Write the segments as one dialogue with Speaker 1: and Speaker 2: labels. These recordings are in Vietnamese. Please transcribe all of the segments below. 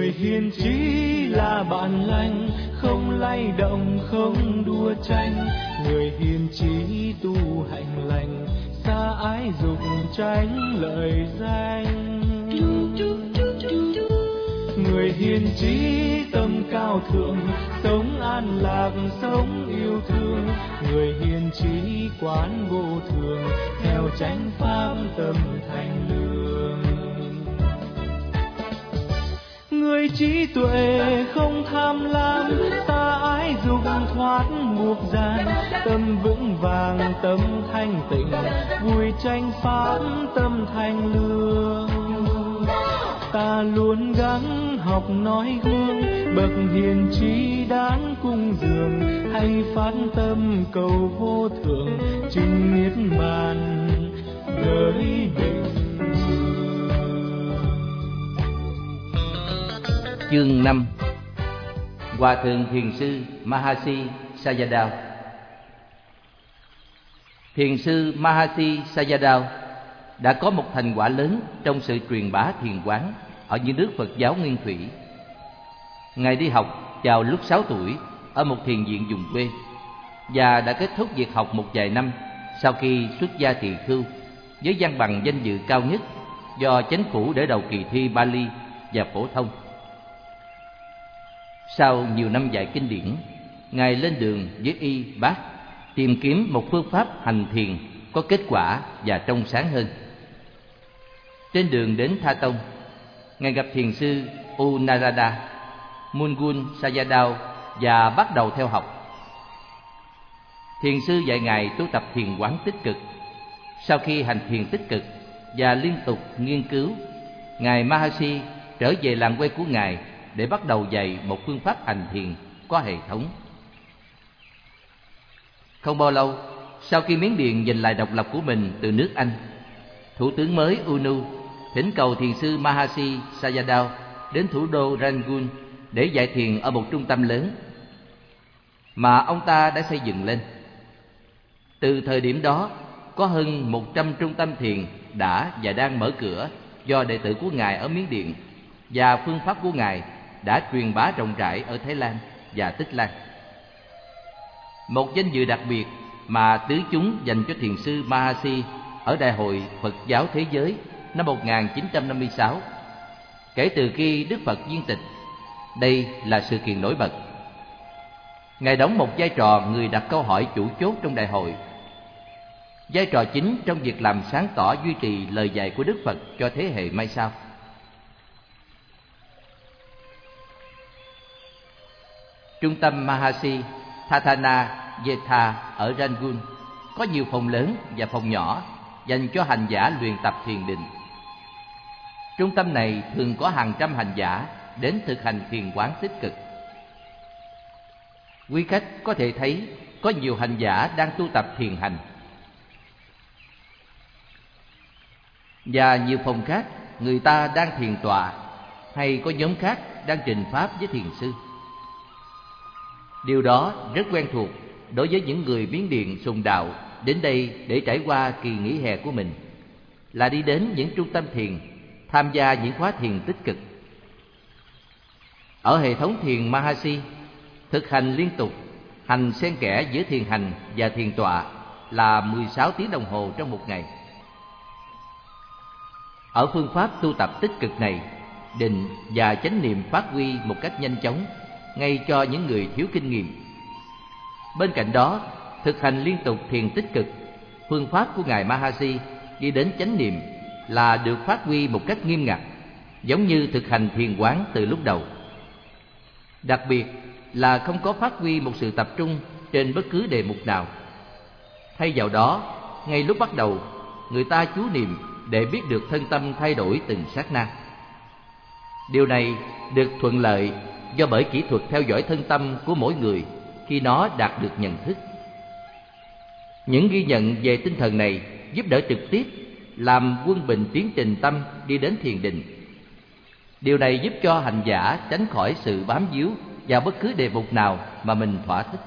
Speaker 1: Người hiền trí là bạn lành, không lay động không đua tranh. Người hiền trí tu hành lành, xa ái dục tránh lợi danh. Người hiền trí tâm cao thượng, sống an lạc sống yêu thương. Người hiền trí quán vô thường, theo chánh pháp tâm thành lương. Người trí tuệ không tham lam, xa ái dục thoát ngục gian. Tâm vững vàng tâm thanh tịnh, vui tranh pháp tâm thành lương. Ta luôn gắng học nói gương, bậc hiền trí đáng cung dường. Hay phát tâm cầu vô thượng, chứng niết bàn giới định.
Speaker 2: Chương 5. Hòa thượng thiền sư Mahasi Sayadaw. Thiền sư Mahasi Sayadaw đã có một thành quả lớn trong sự truyền bá thiền quán ở những nước Phật giáo nguyên thủy. Ngài đi học vào lúc 6 tuổi ở một thiền viện vùng quê và đã kết thúc việc học một vài năm sau khi xuất gia tỳ khưu với văn bằng danh dự cao nhất do Chánh phủ đỡ đầu kỳ thi Bali và phổ thông. Sau nhiều năm dạy kinh điển, Ngài lên đường với y bác tìm kiếm một phương pháp hành thiền có kết quả và trong sáng hơn. Trên đường đến Tha Tông, Ngài gặp thiền sư U Narada Mulgun Sayadaw và bắt đầu theo học. Thiền sư dạy Ngài tu tập thiền quán tích cực. Sau khi hành thiền tích cực và liên tục nghiên cứu, Ngài Mahasi trở về làng quê của Ngài để bắt đầu dạy một phương pháp hành thiền có hệ thống. Không bao lâu, sau khi Miến Điện giành lại độc lập của mình từ nước Anh, thủ tướng mới UNU thỉnh cầu thiền sư Mahasi Sayadaw đến thủ đô Rangoon để dạy thiền ở một trung tâm lớn mà ông ta đã xây dựng lên. Từ thời điểm đó, có hơn 100 trung tâm thiền đã và đang mở cửa do đệ tử của Ngài ở Miến Điện, và phương pháp của Ngài đã truyền bá rộng rãi ở Thái Lan và Tích Lan. Một danh dự đặc biệt mà tứ chúng dành cho thiền sư Mahasi ở Đại hội Phật giáo Thế giới năm 1956, kể từ khi Đức Phật viên tịch. Đây là sự kiện nổi bật. Ngài đóng một vai trò người đặt câu hỏi chủ chốt trong đại hội, vai trò chính trong việc làm sáng tỏ duy trì lời dạy của Đức Phật cho thế hệ mai sau. Trung tâm Mahasi Thathana Yetha ở Rangoon có nhiều phòng lớn và phòng nhỏ dành cho hành giả luyện tập thiền định. Trung tâm này thường có hàng trăm hành giả đến thực hành thiền quán tích cực. Quý khách có thể thấy có nhiều hành giả đang tu tập thiền hành. Và nhiều phòng khác, người ta đang thiền tọa, hay có nhóm khác đang trình pháp với thiền sư. Điều đó rất quen thuộc đối với những người Miến Điện sùng đạo đến đây để trải qua kỳ nghỉ hè của mình, là đi đến những trung tâm thiền, tham gia những khóa thiền tích cực. Ở hệ thống thiền Mahasi, thực hành liên tục, hành xen kẽ giữa thiền hành và thiền tọa là 16 tiếng đồng hồ trong một ngày. Ở phương pháp tu tập tích cực này, định và chánh niệm phát huy một cách nhanh chóng, ngay cho những người thiếu kinh nghiệm. Bên cạnh đó, thực hành liên tục thiền tích cực, phương pháp của Ngài Mahasi đi đến chánh niệm là được phát huy một cách nghiêm ngặt, giống như thực hành thiền quán từ lúc đầu. Đặc biệt là không có phát huy một sự tập trung trên bất cứ đề mục nào. Thay vào đó, ngay lúc bắt đầu, người ta chú niệm để biết được thân tâm thay đổi từng sát na. Điều này được thuận lợi do bởi kỹ thuật theo dõi thân tâm của mỗi người khi nó đạt được nhận thức. Những ghi nhận về tinh thần này giúp đỡ trực tiếp làm quân bình tiến trình tâm đi đến thiền định. Điều này giúp cho hành giả tránh khỏi sự bám víu vào bất cứ đề mục nào mà mình thỏa thích.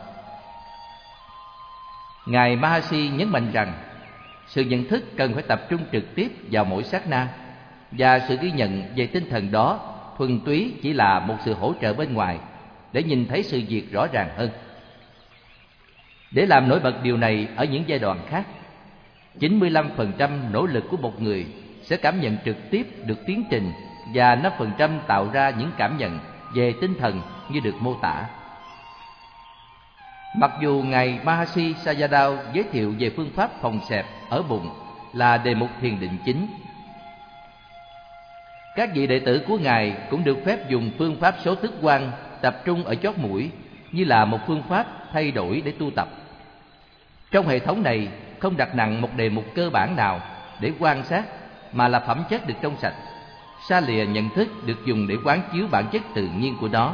Speaker 2: Ngài Mahasi nhấn mạnh rằng sự nhận thức cần phải tập trung trực tiếp vào mỗi sát na, và sự ghi nhận về tinh thần đó thuần túy chỉ là một sự hỗ trợ bên ngoài để nhìn thấy sự việc rõ ràng hơn. Để làm nổi bật điều này ở những giai đoạn khác, 95% nỗ lực của một người sẽ cảm nhận trực tiếp được tiến trình và 5% tạo ra những cảm nhận về tinh thần như được mô tả. Mặc dù Ngài Mahasi Sayadaw giới thiệu về phương pháp phòng xẹp ở bụng là đề mục thiền định chính, các vị đệ tử của Ngài cũng được phép dùng phương pháp số thức quan tập trung ở chót mũi như là một phương pháp thay đổi để tu tập. Trong hệ thống này không đặt nặng một đề mục cơ bản nào để quan sát, mà là phẩm chất được trong sạch, xa lìa nhận thức được dùng để quán chiếu bản chất tự nhiên của nó.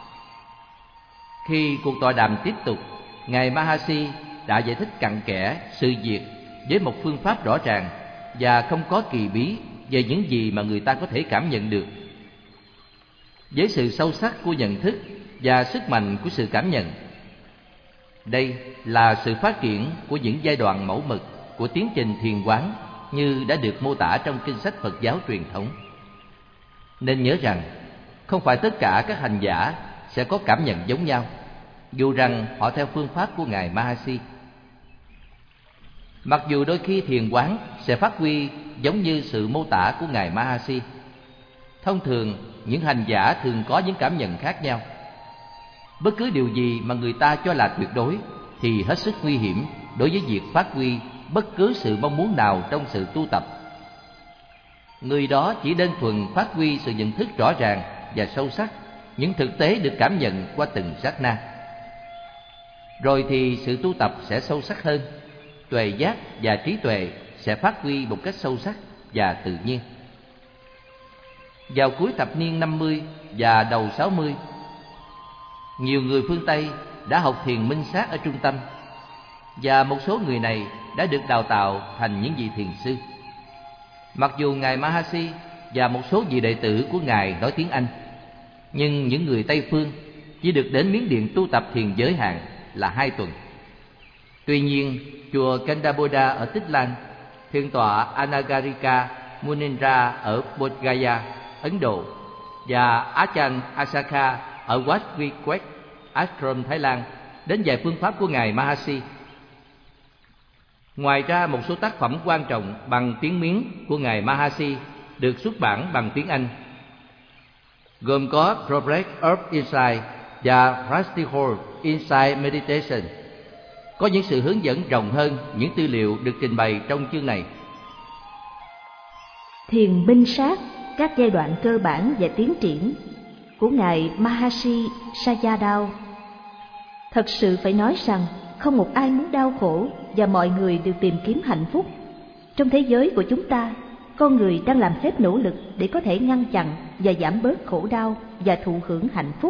Speaker 2: Khi cuộc tọa đàm tiếp tục, Ngài Mahasi đã giải thích cặn kẽ sự việc với một phương pháp rõ ràng và không có kỳ bí về những gì mà người ta có thể cảm nhận được. Với sự sâu sắc của nhận thức và sức mạnh của sự cảm nhận, đây là sự phát triển của những giai đoạn mẫu mực của tiến trình thiền quán như đã được mô tả trong kinh sách Phật giáo truyền thống. Nên nhớ rằng, không phải tất cả các hành giả sẽ có cảm nhận giống nhau, dù rằng họ theo phương pháp của Ngài Mahasi. Mặc dù đôi khi thiền quán sẽ phát huy giống như sự mô tả của Ngài Mahasi, thông thường những hành giả thường có những cảm nhận khác nhau. Bất cứ điều gì mà người ta cho là tuyệt đối thì hết sức nguy hiểm đối với việc phát huy bất cứ sự mong muốn nào trong sự tu tập. Người đó chỉ đơn thuần phát huy sự nhận thức rõ ràng và sâu sắc những thực tế được cảm nhận qua từng sát na. Rồi thì sự tu tập sẽ sâu sắc hơn, tuệ giác và trí tuệ sẽ phát huy một cách sâu sắc và tự nhiên. Vào cuối thập niên 50 và đầu 60, nhiều người phương Tây đã học thiền minh sát ở trung tâm, và một số người này đã được đào tạo thành những vị thiền sư. Mặc dù Ngài Mahasi và một số vị đệ tử của Ngài nói tiếng Anh, nhưng những người Tây phương chỉ được đến Miến Điện tu tập thiền giới hạn là 2 tuần. Tuy nhiên, chùa Kandaboda ở Tích Lan, thiền tọa Anagarika Munindra ở Bodh Gaya, Ấn Độ, và Ajahn Asaka ở Wat Wee Kwek, Ashram, Thái Lan đến dạy phương pháp của Ngài Mahasi. Ngoài ra, một số tác phẩm quan trọng bằng tiếng Miến của Ngài Mahasi được xuất bản bằng tiếng Anh, gồm có Progress of Insight và Practical Insight Meditation. Có những sự hướng dẫn rộng hơn những tư liệu được trình bày trong chương này.
Speaker 3: Thiền minh sát, các giai đoạn cơ bản và tiến triển của Ngài Mahasi Sayadaw. Thật sự phải nói rằng không một ai muốn đau khổ và mọi người đều tìm kiếm hạnh phúc. Trong thế giới của chúng ta, con người đang làm hết nỗ lực để có thể ngăn chặn và giảm bớt khổ đau và thụ hưởng hạnh phúc.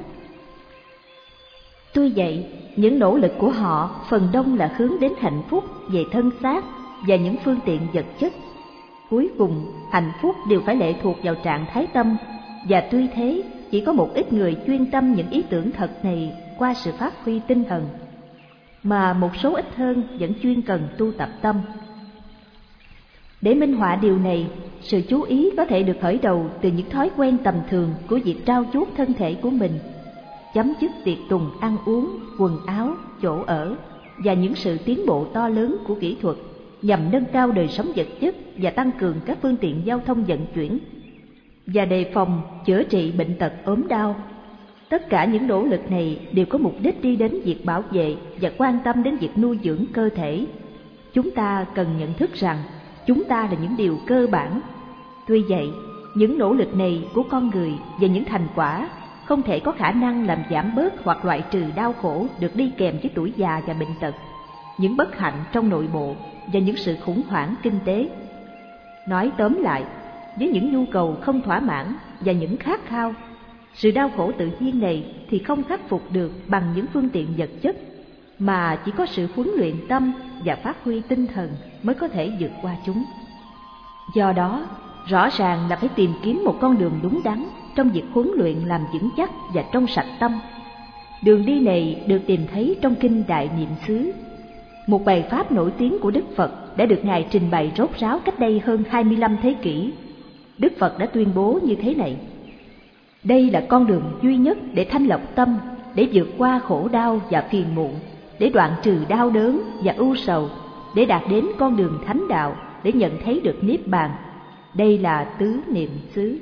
Speaker 3: Tuy vậy, những nỗ lực của họ phần đông là hướng đến hạnh phúc về thân xác và những phương tiện vật chất. Cuối cùng, hạnh phúc đều phải lệ thuộc vào trạng thái tâm, và tuy thế, chỉ có một ít người chuyên tâm những ý tưởng thật này qua sự phát huy tinh thần, mà một số ít hơn vẫn chuyên cần tu tập tâm. Để minh họa điều này, sự chú ý có thể được khởi đầu từ những thói quen tầm thường của việc trau chuốt thân thể của mình, chấm dứt tiệc tùng ăn uống, quần áo, chỗ ở và những sự tiến bộ to lớn của kỹ thuật nhằm nâng cao đời sống vật chất và tăng cường các phương tiện giao thông vận chuyển, và đề phòng chữa trị bệnh tật ốm đau. Tất cả những nỗ lực này đều có mục đích đi đến việc bảo vệ và quan tâm đến việc nuôi dưỡng cơ thể. Chúng ta cần nhận thức rằng chúng ta là những điều cơ bản. Tuy vậy, những nỗ lực này của con người và những thành quả không thể có khả năng làm giảm bớt hoặc loại trừ đau khổ được đi kèm với tuổi già và bệnh tật, những bất hạnh trong nội bộ và những sự khủng hoảng kinh tế. Nói tóm lại, với những nhu cầu không thỏa mãn và những khát khao, sự đau khổ tự nhiên này thì không khắc phục được bằng những phương tiện vật chất, mà chỉ có sự huấn luyện tâm và phát huy tinh thần mới có thể vượt qua chúng. Do đó, rõ ràng là phải tìm kiếm một con đường đúng đắn trong việc huấn luyện làm vững chắc và trong sạch tâm. Đường đi này được tìm thấy trong Kinh Đại Niệm xứ, một bài pháp nổi tiếng của Đức Phật đã được Ngài trình bày rốt ráo cách đây hơn 25 thế kỷ. Đức Phật đã tuyên bố như thế này: Đây là con đường duy nhất để thanh lọc tâm, để vượt qua khổ đau và phiền muộn, để đoạn trừ đau đớn và ưu sầu, để đạt đến con đường thánh đạo, để nhận thấy được niết bàn. Đây là tứ niệm xứ.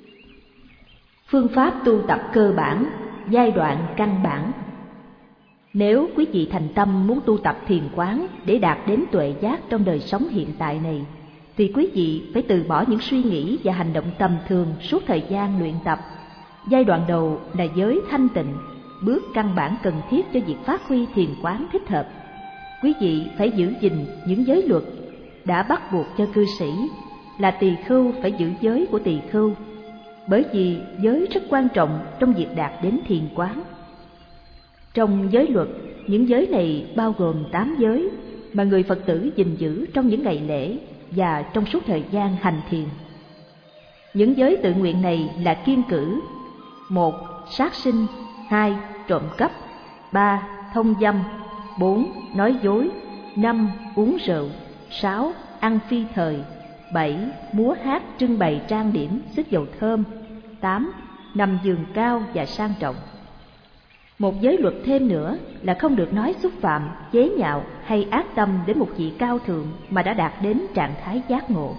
Speaker 3: Phương pháp tu tập cơ bản, giai đoạn căn bản. Nếu quý vị thành tâm muốn tu tập thiền quán để đạt đến tuệ giác trong đời sống hiện tại này, thì quý vị phải từ bỏ những suy nghĩ và hành động tầm thường suốt thời gian luyện tập. Giai đoạn đầu là giới thanh tịnh, bước căn bản cần thiết cho việc phát huy thiền quán thích hợp. Quý vị phải giữ gìn những giới luật đã bắt buộc cho cư sĩ, là tỳ khưu phải giữ giới của tỳ khưu, bởi vì giới rất quan trọng trong việc đạt đến thiền quán. Trong giới luật, những giới này bao gồm 8 giới mà người Phật tử gìn giữ trong những ngày lễ và trong suốt thời gian hành thiền. Những giới tự nguyện này là kiêng cữ: 1. Sát sinh, 2. Trộm cắp, 3. Thông dâm, 4. Nói dối, 5. Uống rượu, 6. Ăn phi thời, 7. Múa hát trưng bày trang điểm xịt dầu thơm, 8. Nằm giường cao và sang trọng. Một giới luật thêm nữa là không được nói xúc phạm, chế nhạo hay ác tâm đến một vị cao thượng mà đã đạt đến trạng thái giác ngộ.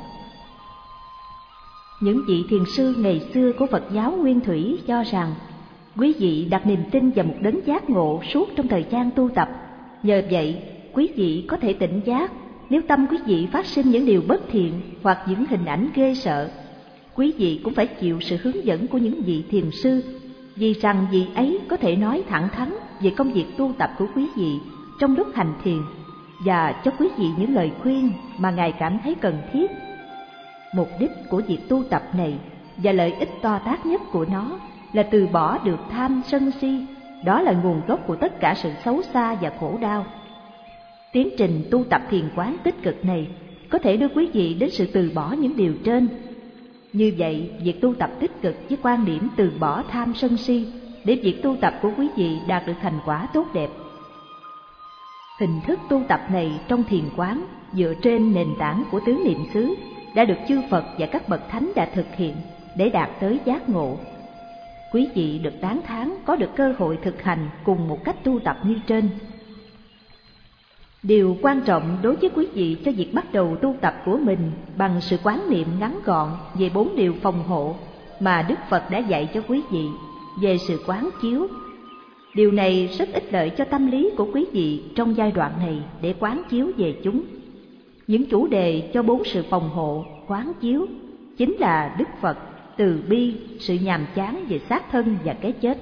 Speaker 3: Những vị thiền sư ngày xưa của Phật giáo Nguyên Thủy cho rằng quý vị đặt niềm tin vào một đấng giác ngộ suốt trong thời gian tu tập. Nhờ vậy, quý vị có thể tỉnh giác nếu tâm quý vị phát sinh những điều bất thiện hoặc những hình ảnh ghê sợ. Quý vị cũng phải chịu sự hướng dẫn của những vị thiền sư, vì rằng vị ấy có thể nói thẳng thắn về công việc tu tập của quý vị trong lúc hành thiền và cho quý vị những lời khuyên mà Ngài cảm thấy cần thiết. Mục đích của việc tu tập này và lợi ích to tát nhất của nó là từ bỏ được tham sân si, đó là nguồn gốc của tất cả sự xấu xa và khổ đau. Tiến trình tu tập thiền quán tích cực này có thể đưa quý vị đến sự từ bỏ những điều trên. Như vậy, việc tu tập tích cực với quan điểm từ bỏ tham sân si để việc tu tập của quý vị đạt được thành quả tốt đẹp. Hình thức tu tập này trong thiền quán dựa trên nền tảng của tứ niệm xứ đã được chư Phật và các bậc thánh đã thực hiện để đạt tới giác ngộ. Quý vị được tán thán có được cơ hội thực hành cùng một cách tu tập như trên. Điều quan trọng đối với quý vị cho việc bắt đầu tu tập của mình bằng sự quán niệm ngắn gọn về 4 điều phòng hộ mà Đức Phật đã dạy cho quý vị về sự quán chiếu. Điều này rất ích lợi cho tâm lý của quý vị trong giai đoạn này để quán chiếu về chúng. Những chủ đề cho 4 sự phòng hộ, quán chiếu chính là Đức Phật, từ bi, sự nhàm chán về xác thân và cái chết.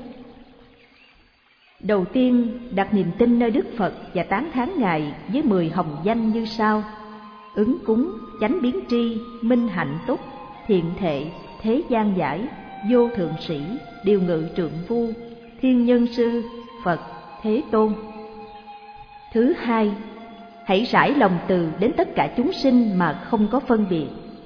Speaker 3: Đầu tiên, đặt niềm tin nơi Đức Phật và tán thán Ngài với 10 hồng danh như sau: ứng cúng, chánh biến tri, minh hạnh túc, thiện thệ, thế gian giải, vô thượng sĩ, điều ngự trượng phu, thiên nhân sư, Phật, Thế Tôn. Thứ hai, hãy rải lòng từ đến tất cả chúng sinh mà không có phân biệt.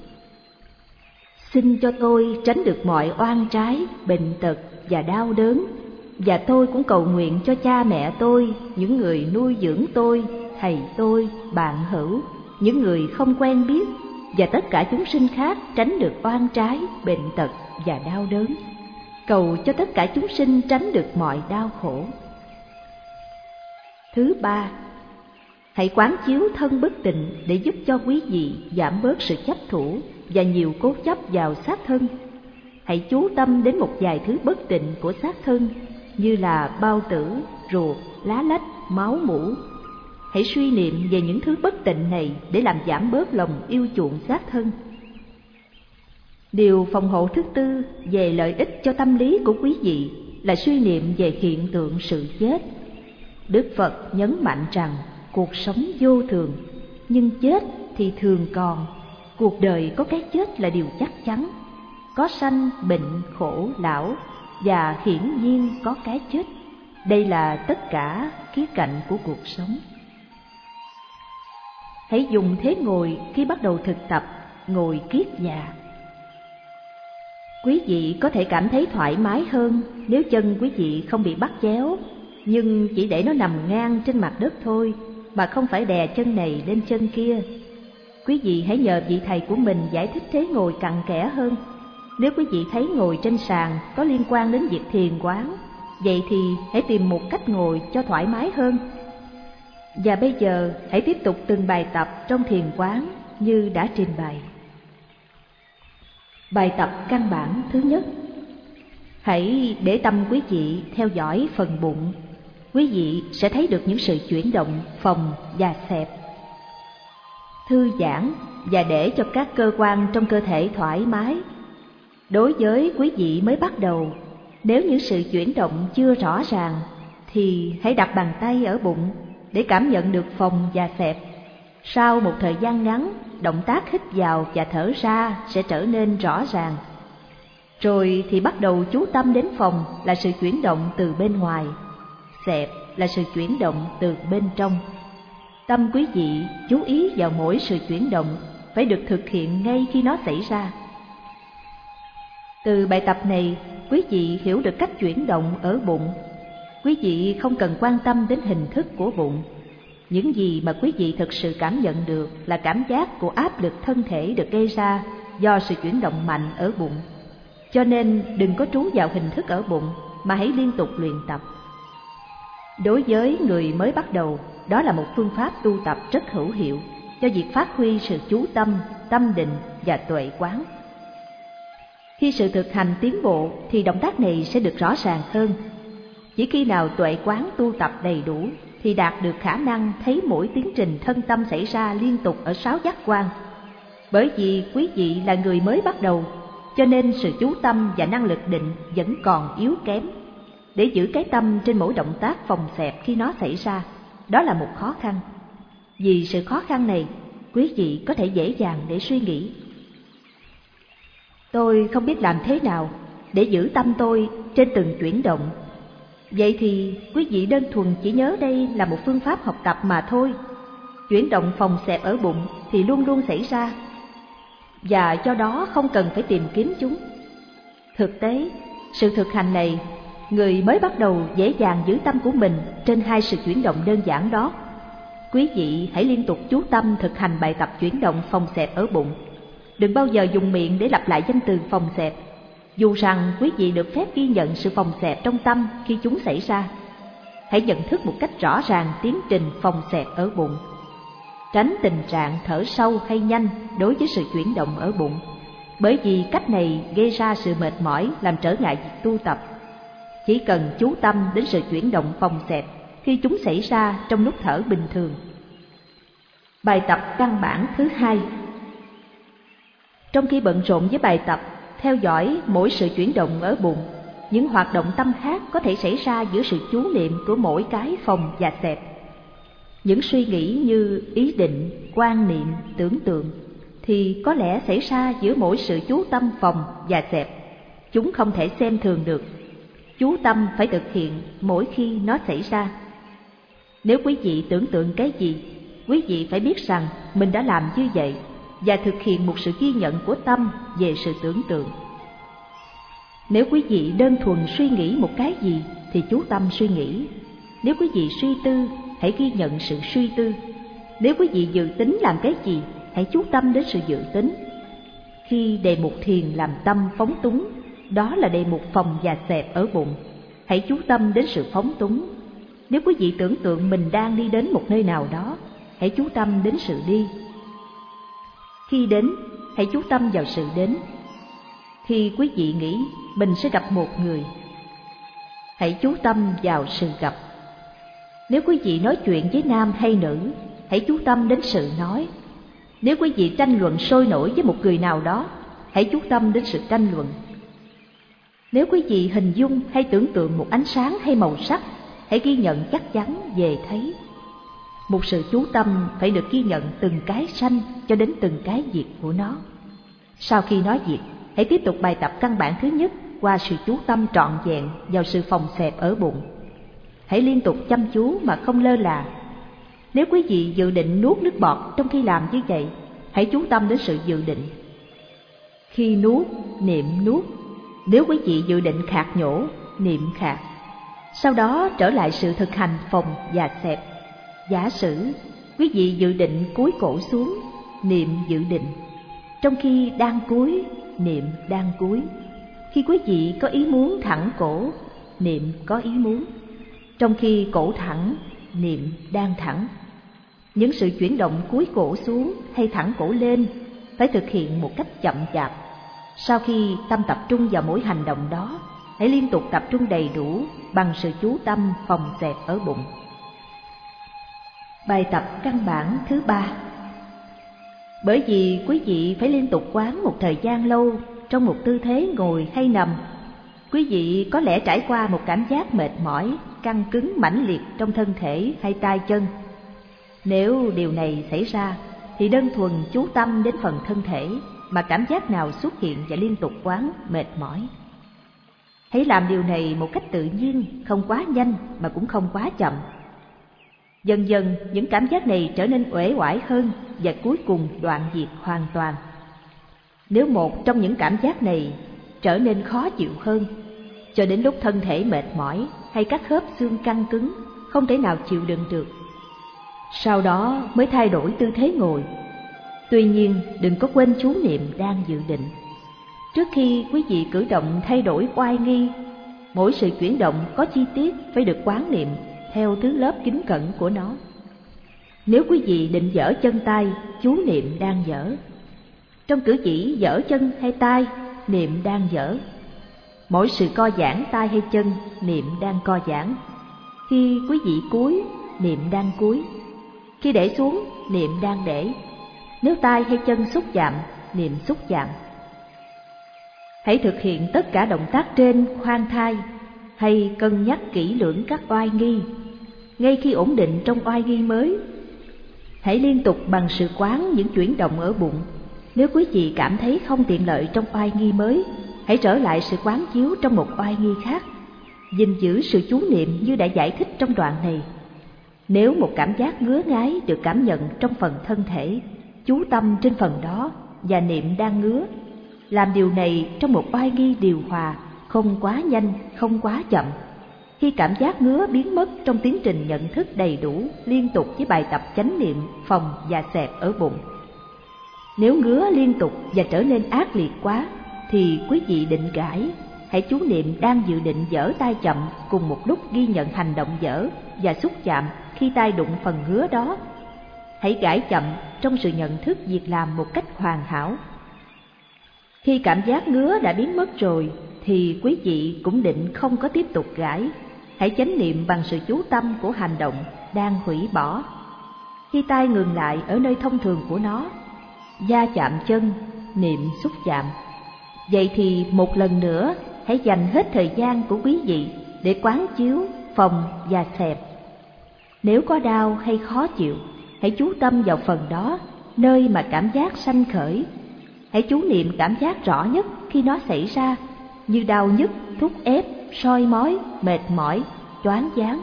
Speaker 3: Xin cho tôi tránh được mọi oan trái, bệnh tật và đau đớn, và tôi cũng cầu nguyện cho cha mẹ tôi, những người nuôi dưỡng tôi, thầy tôi, bạn hữu, những người không quen biết, và tất cả chúng sinh khác tránh được oan trái, bệnh tật và đau đớn. Cầu cho tất cả chúng sinh tránh được mọi đau khổ. Thứ ba, hãy quán chiếu thân bất tịnh để giúp cho quý vị giảm bớt sự chấp thủ và nhiều cố chấp vào xác thân. Hãy chú tâm đến một vài thứ bất tịnh của xác thân như là bao tử, ruột, lá lách, máu mủ. Hãy suy niệm về những thứ bất tịnh này để làm giảm bớt lòng yêu chuộng xác thân. Điều phòng hộ thứ tư về lợi ích cho tâm lý của quý vị là suy niệm về hiện tượng sự chết. Đức Phật nhấn mạnh rằng cuộc sống vô thường, nhưng chết thì thường còn. Cuộc đời có cái chết là điều chắc chắn. Có sanh, bệnh, khổ, lão, và hiển nhiên có cái chết. Đây là tất cả khía cạnh của cuộc sống. Hãy dùng thế ngồi khi bắt đầu thực tập, ngồi kiết già. Quý vị có thể cảm thấy thoải mái hơn nếu chân quý vị không bị bắt chéo, nhưng chỉ để nó nằm ngang trên mặt đất thôi, mà không phải đè chân này lên chân kia. Quý vị hãy nhờ vị thầy của mình giải thích thế ngồi cặn kẽ hơn. Nếu quý vị thấy ngồi trên sàn có liên quan đến việc thiền quán, vậy thì hãy tìm một cách ngồi cho thoải mái hơn. Và bây giờ hãy tiếp tục từng bài tập trong thiền quán như đã trình bày. Bài tập căn bản thứ nhất. Hãy để tâm quý vị theo dõi phần bụng. Quý vị sẽ thấy được những sự chuyển động phồng và xẹp. Thư giãn và để cho các cơ quan trong cơ thể thoải mái. Đối với quý vị mới bắt đầu, nếu những sự chuyển động chưa rõ ràng thì hãy đặt bàn tay ở bụng để cảm nhận được phồng và xẹp. Sau một thời gian ngắn, động tác hít vào và thở ra sẽ trở nên rõ ràng. Rồi thì bắt đầu chú tâm đến phồng là sự chuyển động từ bên ngoài, xẹp là sự chuyển động từ bên trong. Tâm quý vị chú ý vào mỗi sự chuyển động phải được thực hiện ngay khi nó xảy ra. Từ bài tập này, quý vị hiểu được cách chuyển động ở bụng. Quý vị không cần quan tâm đến hình thức của bụng. Những gì mà quý vị thực sự cảm nhận được là cảm giác của áp lực thân thể được gây ra do sự chuyển động mạnh ở bụng. Cho nên đừng có trú vào hình thức ở bụng mà hãy liên tục luyện tập. Đối với người mới bắt đầu, đó là một phương pháp tu tập rất hữu hiệu cho việc phát huy sự chú tâm, tâm định và tuệ quán. Khi sự thực hành tiến bộ thì động tác này sẽ được rõ ràng hơn. Chỉ khi nào tuệ quán tu tập đầy đủ thì đạt được khả năng thấy mỗi tiến trình thân tâm xảy ra liên tục ở 6 giác quan. Bởi vì quý vị là người mới bắt đầu, cho nên sự chú tâm và năng lực định vẫn còn yếu kém. Để giữ cái tâm trên mỗi động tác phồng xẹp khi nó xảy ra, đó là một khó khăn. Vì sự khó khăn này, quý vị có thể dễ dàng để suy nghĩ: tôi không biết làm thế nào để giữ tâm tôi trên từng chuyển động. Vậy thì quý vị đơn thuần chỉ nhớ đây là một phương pháp học tập mà thôi. Chuyển động phồng xẹp ở bụng thì luôn luôn xảy ra, và do đó không cần phải tìm kiếm chúng. Thực tế, sự thực hành này, người mới bắt đầu dễ dàng giữ tâm của mình trên hai sự chuyển động đơn giản đó. Quý vị hãy liên tục chú tâm thực hành bài tập chuyển động phồng xẹp ở bụng. Đừng bao giờ dùng miệng để lặp lại danh từ phồng xẹp, dù rằng quý vị được phép ghi nhận sự phồng xẹp trong tâm khi chúng xảy ra. Hãy nhận thức một cách rõ ràng tiến trình phồng xẹp ở bụng. Tránh tình trạng thở sâu hay nhanh đối với sự chuyển động ở bụng, bởi vì cách này gây ra sự mệt mỏi làm trở ngại việc tu tập. Chỉ cần chú tâm đến sự chuyển động phồng xẹp khi chúng xảy ra trong lúc thở bình thường. Bài tập căn bản thứ hai. Trong khi bận rộn với bài tập, theo dõi mỗi sự chuyển động ở bụng, những hoạt động tâm khác có thể xảy ra giữa sự chú niệm của mỗi cái phồng và xẹp. Những suy nghĩ như ý định, quan niệm, tưởng tượng thì có lẽ xảy ra giữa mỗi sự chú tâm phồng và xẹp. Chúng không thể xem thường được. Chú tâm phải thực hiện mỗi khi nó xảy ra. Nếu quý vị tưởng tượng cái gì, quý vị phải biết rằng mình đã làm như vậy và thực hiện một sự ghi nhận của tâm về sự tưởng tượng. Nếu quý vị đơn thuần suy nghĩ một cái gì thì chú tâm suy nghĩ. Nếu quý vị suy tư, hãy ghi nhận sự suy tư. Nếu quý vị dự tính làm cái gì, hãy chú tâm đến sự dự tính. Khi đề mục thiền làm tâm phóng túng, đó là đề mục phồng và xẹp ở bụng. Hãy chú tâm đến sự phóng túng. Nếu quý vị tưởng tượng mình đang đi đến một nơi nào đó, hãy chú tâm đến sự đi. Khi đến, hãy chú tâm vào sự đến. Khi quý vị nghĩ mình sẽ gặp một người, hãy chú tâm vào sự gặp. Nếu quý vị nói chuyện với nam hay nữ, hãy chú tâm đến sự nói. Nếu quý vị tranh luận sôi nổi với một người nào đó, hãy chú tâm đến sự tranh luận. Nếu quý vị hình dung hay tưởng tượng một ánh sáng hay màu sắc, hãy ghi nhận chắc chắn về thấy. Một sự chú tâm phải được ghi nhận từng cái sanh cho đến từng cái diệt của nó. Sau khi nó diệt, hãy tiếp tục bài tập căn bản thứ nhất qua sự chú tâm trọn vẹn vào sự phồng xẹp ở bụng. Hãy liên tục chăm chú mà không lơ là. Nếu quý vị dự định nuốt nước bọt trong khi làm như vậy, hãy chú tâm đến sự dự định. Khi nuốt, niệm nuốt. Nếu quý vị dự định khạc nhổ, niệm khạc. Sau đó trở lại sự thực hành phồng và xẹp. Giả sử quý vị dự định cúi cổ xuống, niệm dự định. Trong khi đang cúi, niệm đang cúi. Khi quý vị có ý muốn thẳng cổ, niệm có ý muốn. Trong khi cổ thẳng, niệm đang thẳng. Những sự chuyển động cúi cổ xuống hay thẳng cổ lên phải thực hiện một cách chậm chạp. Sau khi tâm tập trung vào mỗi hành động đó, hãy liên tục tập trung đầy đủ bằng sự chú tâm phòng xẹp ở bụng. Bài tập căn bản thứ 3. Bởi vì quý vị phải liên tục quán một thời gian lâu trong một tư thế ngồi hay nằm, quý vị có lẽ trải qua một cảm giác mệt mỏi, căng cứng mãnh liệt trong thân thể hay tay chân. Nếu điều này xảy ra thì đơn thuần chú tâm đến phần thân thể mà cảm giác nào xuất hiện và liên tục quán mệt mỏi. Hãy làm điều này một cách tự nhiên, không quá nhanh mà cũng không quá chậm. Dần dần những cảm giác này trở nên uể oải hơn và cuối cùng đoạn diệt hoàn toàn. Nếu một trong những cảm giác này trở nên khó chịu hơn, cho đến lúc thân thể mệt mỏi hay các khớp xương căng cứng, không thể nào chịu đựng được, sau đó mới thay đổi tư thế ngồi. Tuy nhiên đừng có quên chú niệm đang dự định. Trước khi quý vị cử động thay đổi oai nghi, mỗi sự chuyển động có chi tiết phải được quán niệm theo thứ lớp kính cẩn của nó. Nếu quý vị định giở chân tay, chú niệm đang giở. Trong cử chỉ giở chân hay tay, niệm đang giở. Mỗi sự co giãn tay hay chân, niệm đang co giãn. Khi quý vị cúi, niệm đang cúi. Khi để xuống, niệm đang để. Nếu tay hay chân xúc chạm, niệm xúc chạm. Hãy thực hiện tất cả động tác trên khoan thai, hay cân nhắc kỹ lưỡng các oai nghi. Ngay khi ổn định trong oai nghi mới, hãy liên tục bằng sự quán những chuyển động ở bụng. Nếu quý vị cảm thấy không tiện lợi trong oai nghi mới, hãy trở lại sự quán chiếu trong một oai nghi khác. Gìn giữ sự chú niệm như đã giải thích trong đoạn này. Nếu một cảm giác ngứa ngáy được cảm nhận trong phần thân thể, chú tâm trên phần đó và niệm đang ngứa. Làm điều này trong một oai nghi điều hòa, không quá nhanh, không quá chậm. Khi cảm giác ngứa biến mất trong tiến trình nhận thức đầy đủ liên tục với bài tập chánh niệm phòng và xẹp ở bụng. Nếu ngứa liên tục và trở nên ác liệt quá thì quý vị định gãi. Hãy chú niệm đang dự định giở tay chậm, cùng một lúc ghi nhận hành động giở và xúc chạm khi tay đụng phần ngứa đó. Hãy gãi chậm trong sự nhận thức việc làm một cách hoàn hảo. Khi cảm giác ngứa đã biến mất rồi thì quý vị cũng định không có tiếp tục gãi. Hãy chánh niệm bằng sự chú tâm của hành động đang hủy bỏ. Khi tay ngừng lại ở nơi thông thường của nó, da chạm chân, niệm xúc chạm. Vậy thì một lần nữa hãy dành hết thời gian của quý vị để quán chiếu, phòng và xẹp. Nếu có đau hay khó chịu, hãy chú tâm vào phần đó, nơi mà cảm giác sanh khởi. Hãy chú niệm cảm giác rõ nhất khi nó xảy ra, như đau nhức, thúc ép, soi mói, mệt mỏi, choáng váng.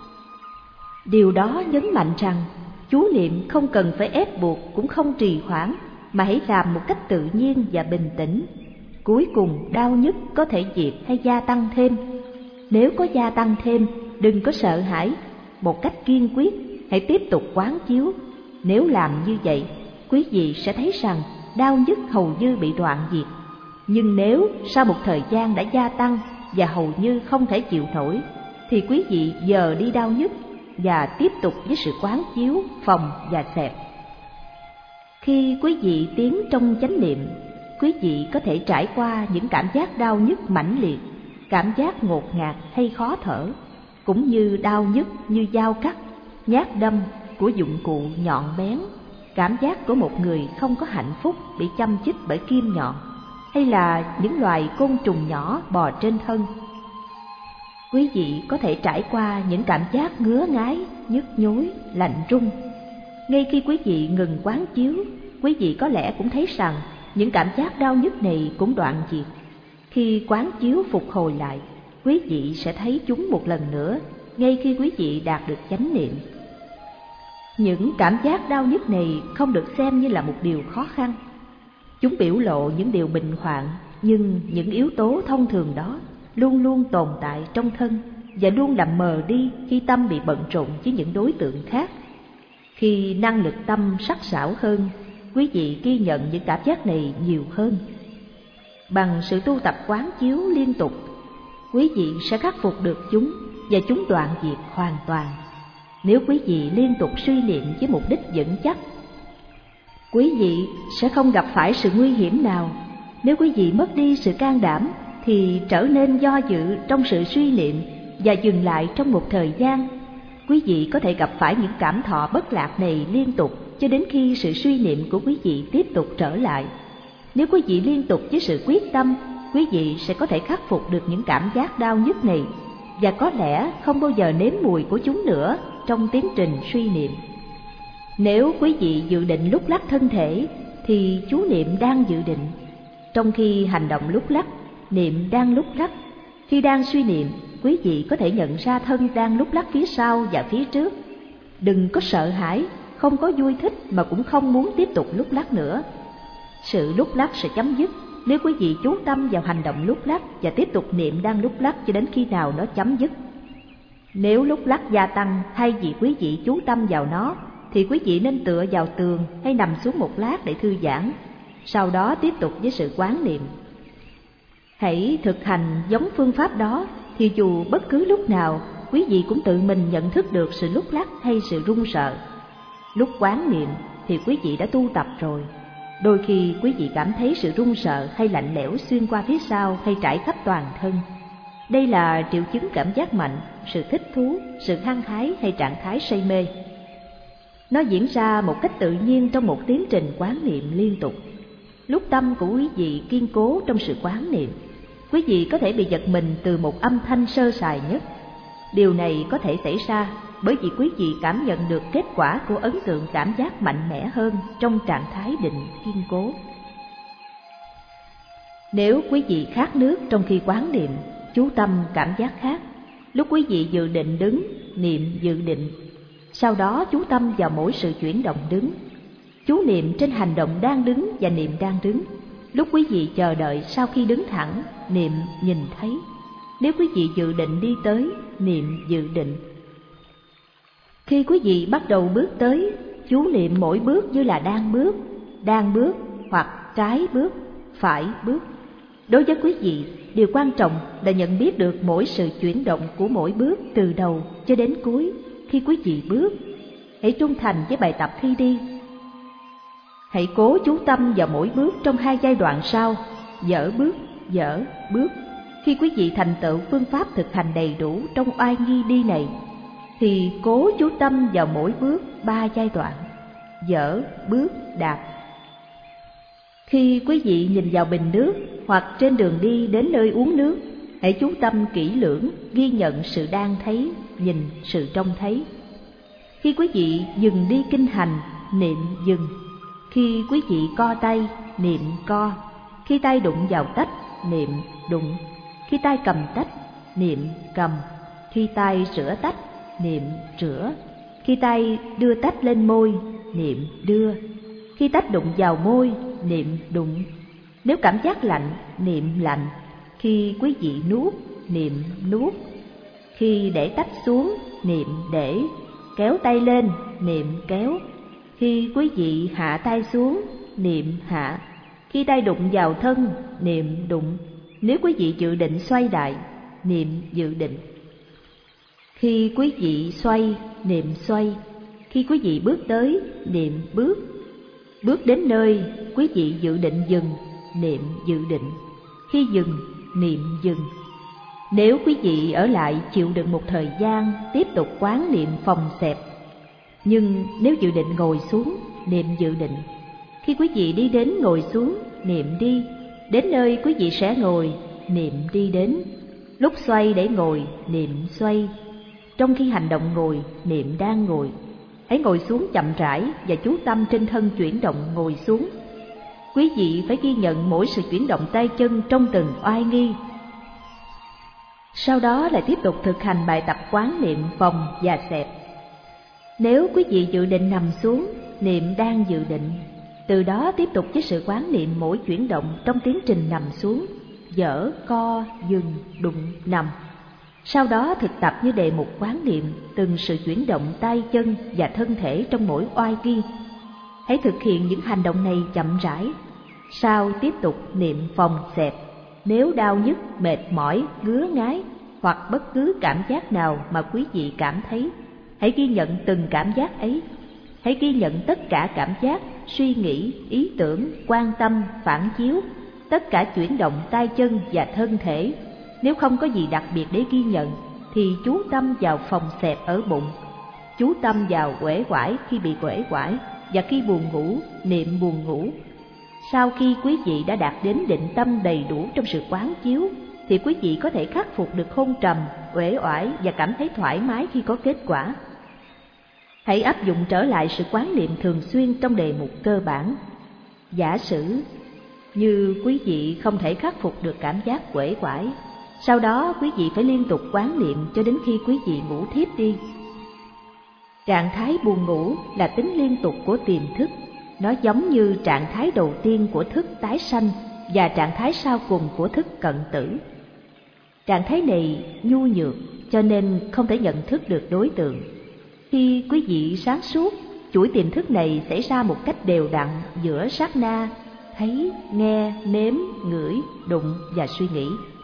Speaker 3: Điều đó nhấn mạnh rằng chú niệm không cần phải ép buộc cũng không trì hoãn, mà hãy làm một cách tự nhiên và bình tĩnh. Cuối cùng đau nhức có thể diệt hay gia tăng thêm. Nếu có gia tăng thêm, đừng có sợ hãi. Một cách kiên quyết, hãy tiếp tục quán chiếu. Nếu làm như vậy, quý vị sẽ thấy rằng đau nhức hầu như bị đoạn diệt. Nhưng nếu sau một thời gian đã gia tăng và hầu như không thể chịu nổi, thì quý vị dời đi đau nhức và tiếp tục với sự quán chiếu, phòng và xẹp. Khi quý vị tiến trong chánh niệm, quý vị có thể trải qua những cảm giác đau nhức mãnh liệt, cảm giác ngột ngạt hay khó thở, cũng như đau nhức như dao cắt, nhát đâm của dụng cụ nhọn bén, cảm giác của một người không có hạnh phúc bị châm chích bởi kim nhọn, hay là những loài côn trùng nhỏ bò trên thân. Quý vị có thể trải qua những cảm giác ngứa ngáy, nhức nhối, lạnh run. Ngay khi quý vị ngừng quán chiếu, quý vị có lẽ cũng thấy rằng những cảm giác đau nhức này cũng đoạn diệt. Khi quán chiếu phục hồi lại, quý vị sẽ thấy chúng một lần nữa, ngay khi quý vị đạt được chánh niệm. Những cảm giác đau nhức này không được xem như là một điều khó khăn. Chúng biểu lộ những điều bình hoạn, nhưng những yếu tố thông thường đó luôn luôn tồn tại trong thân và luôn làm mờ đi khi tâm bị bận rộn với những đối tượng khác. Khi năng lực tâm sắc sảo hơn, quý vị ghi nhận những cảm giác này nhiều hơn. Bằng sự tu tập quán chiếu liên tục, quý vị sẽ khắc phục được chúng và chúng đoạn diệt hoàn toàn. Nếu quý vị liên tục suy niệm với mục đích vững chắc, quý vị sẽ không gặp phải sự nguy hiểm nào. Nếu quý vị mất đi sự can đảm thì trở nên do dự trong sự suy niệm và dừng lại trong một thời gian. Quý vị có thể gặp phải những cảm thọ bất lạc này liên tục cho đến khi sự suy niệm của quý vị tiếp tục trở lại. Nếu quý vị liên tục với sự quyết tâm, quý vị sẽ có thể khắc phục được những cảm giác đau nhức này và có lẽ không bao giờ nếm mùi của chúng nữa trong tiến trình suy niệm. Nếu quý vị dự định lúc lắc thân thể thì chú niệm đang dự định. Trong khi hành động lúc lắc, niệm đang lúc lắc. Khi đang suy niệm, quý vị có thể nhận ra thân đang lúc lắc phía sau và phía trước. Đừng có sợ hãi, không có vui thích mà cũng không muốn tiếp tục lúc lắc nữa. Sự lúc lắc sẽ chấm dứt nếu quý vị chú tâm vào hành động lúc lắc và tiếp tục niệm đang lúc lắc cho đến khi nào nó chấm dứt. Nếu lúc lắc gia tăng thay vì quý vị chú tâm vào nó, thì quý vị nên tựa vào tường hay nằm xuống một lát để thư giãn, sau đó tiếp tục với sự quán niệm. Hãy thực hành giống phương pháp đó thì dù bất cứ lúc nào quý vị cũng tự mình nhận thức được sự lúc lắc hay sự run sợ. Lúc quán niệm thì quý vị đã tu tập rồi. Đôi khi quý vị cảm thấy sự run sợ hay lạnh lẽo xuyên qua phía sau hay trải khắp toàn thân. Đây là triệu chứng cảm giác mạnh, sự thích thú, sự hăng hái hay trạng thái say mê. Nó diễn ra một cách tự nhiên trong một tiến trình quán niệm liên tục. Lúc tâm của quý vị kiên cố trong sự quán niệm, quý vị có thể bị giật mình từ một âm thanh sơ sài nhất. Điều này có thể xảy ra bởi vì quý vị cảm nhận được kết quả của ấn tượng cảm giác mạnh mẽ hơn trong trạng thái định kiên cố. Nếu quý vị khát nước trong khi quán niệm, chú tâm cảm giác khát. Lúc quý vị dự định đứng, niệm dự định. Sau đó chú tâm vào mỗi sự chuyển động đứng. Chú niệm trên hành động đang đứng và niệm đang đứng. Lúc quý vị chờ đợi sau khi đứng thẳng, niệm nhìn thấy. Nếu quý vị dự định đi tới, niệm dự định. Khi quý vị bắt đầu bước tới, chú niệm mỗi bước như là đang bước hoặc trái bước, phải bước. Đối với quý vị, điều quan trọng là nhận biết được mỗi sự chuyển động của mỗi bước từ đầu cho đến cuối. Khi quý vị bước, hãy trung thành với bài tập khi đi. Hãy cố chú tâm vào mỗi bước trong hai giai đoạn sau, dở bước. Khi quý vị thành tựu phương pháp thực hành đầy đủ trong oai nghi đi này, thì cố chú tâm vào mỗi bước ba giai đoạn, dở, bước, đạp. Khi quý vị nhìn vào bình nước hoặc trên đường đi đến nơi uống nước, hãy chú tâm kỹ lưỡng, ghi nhận sự đang thấy, nhìn sự trông thấy. Khi quý vị dừng đi kinh hành, niệm dừng. Khi quý vị co tay, niệm co. Khi tay đụng vào tách, niệm đụng. Khi tay cầm tách, niệm cầm. Khi tay rửa tách, niệm rửa. Khi tay đưa tách lên môi, niệm đưa. Khi tách đụng vào môi, niệm đụng. Nếu cảm giác lạnh, niệm lạnh. Khi quý vị nuốt, niệm nuốt. Khi để tách xuống, niệm để. Kéo tay lên, niệm kéo. Khi quý vị hạ tay xuống, niệm hạ. Khi tay đụng vào thân, niệm đụng. Nếu quý vị dự định xoay đại, niệm dự định. Khi quý vị xoay, niệm xoay. Khi quý vị bước tới, niệm bước. Bước đến nơi, quý vị dự định dừng, niệm dự định. Khi dừng, niệm dừng. Nếu quý vị ở lại chịu đựng một thời gian, tiếp tục quán niệm phòng xẹp. Nhưng nếu dự định ngồi xuống, niệm dự định. Khi quý vị đi đến ngồi xuống, niệm đi. Đến nơi quý vị sẽ ngồi, niệm đi đến. Lúc xoay để ngồi, niệm xoay. Trong khi hành động ngồi, niệm đang ngồi. Hãy ngồi xuống chậm rãi và chú tâm trên thân chuyển động ngồi xuống. Quý vị phải ghi nhận mỗi sự chuyển động tay chân trong từng oai nghi. Sau đó lại tiếp tục thực hành bài tập quán niệm vòng và xẹp. Nếu quý vị dự định nằm xuống, niệm đang dự định. Từ đó tiếp tục với sự quán niệm mỗi chuyển động trong tiến trình nằm xuống, dở, co, dừng, đụng, nằm. Sau đó thực tập như đề mục quán niệm từng sự chuyển động tay chân và thân thể trong mỗi oai nghi. Hãy thực hiện những hành động này chậm rãi. Sau tiếp tục niệm phòng xẹp. Nếu đau nhức, mệt mỏi, ngứa ngáy hoặc bất cứ cảm giác nào mà quý vị cảm thấy, hãy ghi nhận từng cảm giác ấy. Hãy ghi nhận tất cả cảm giác, suy nghĩ, ý tưởng, quan tâm, phản chiếu, tất cả chuyển động tay chân và thân thể. Nếu không có gì đặc biệt để ghi nhận, thì chú tâm vào phòng xẹp ở bụng. Chú tâm vào uể oải khi bị uể oải, và khi buồn ngủ, niệm buồn ngủ. Sau khi quý vị đã đạt đến định tâm đầy đủ trong sự quán chiếu, thì quý vị có thể khắc phục được hôn trầm, uể oải và cảm thấy thoải mái khi có kết quả. Hãy áp dụng trở lại sự quán niệm thường xuyên trong đề mục cơ bản. Giả sử như quý vị không thể khắc phục được cảm giác uể oải, sau đó quý vị phải liên tục quán niệm cho đến khi quý vị ngủ thiếp đi. Trạng thái buồn ngủ là tính liên tục của tiềm thức. Nó giống như trạng thái đầu tiên của thức tái sanh và trạng thái sau cùng của thức cận tử. Trạng thái này nhu nhược cho nên không thể nhận thức được đối tượng. Khi quý vị sáng suốt, chuỗi tiềm thức này xảy ra một cách đều đặn giữa sát na, thấy, nghe, nếm, ngửi, đụng và suy nghĩ.